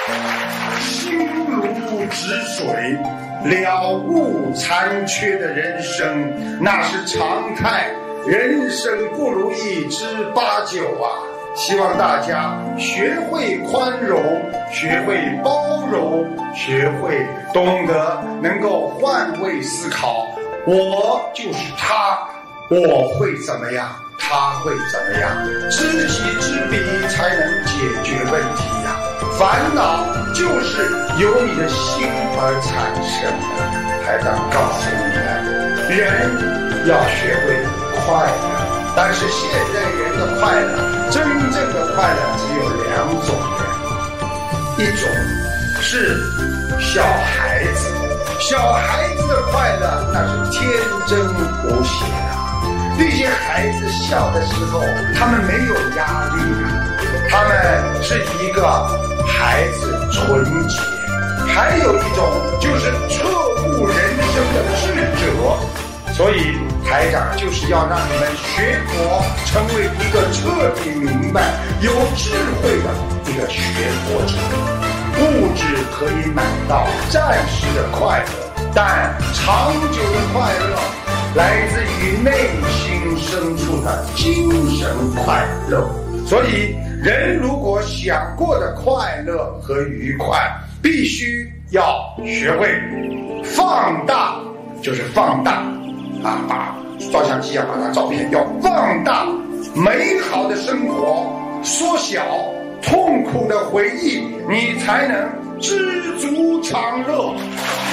心如止水，了悟残缺的人生，那是常态。人生不如意之八九啊！希望大家学会宽容，学会包容，学会懂得能够换位思考。我就是他，我会怎么样，他会怎么样？知己知彼才能解决问题呀。烦恼就是由你的心而产生的。台长告诉你们，人要学会快乐，但是现在人的快乐，真正的快乐只有两种人，一种是小孩子，小孩子的快乐那是天真无邪的。这些孩子小的时候，他们没有压力的，他们是一个孩子纯洁。还有一种就是彻悟人生的智者。所以台长就是要让你们学佛，成为一个彻底明白、有智慧的一个学佛者。物质可以买到暂时的快乐，但长久的快乐来自于内心深处的精神快乐。所以人如果想过的快乐和愉快，必须要学会放大，就是放大把照相机把它照片要放大美好的生活，缩小痛苦的回忆，你才能知足常乐。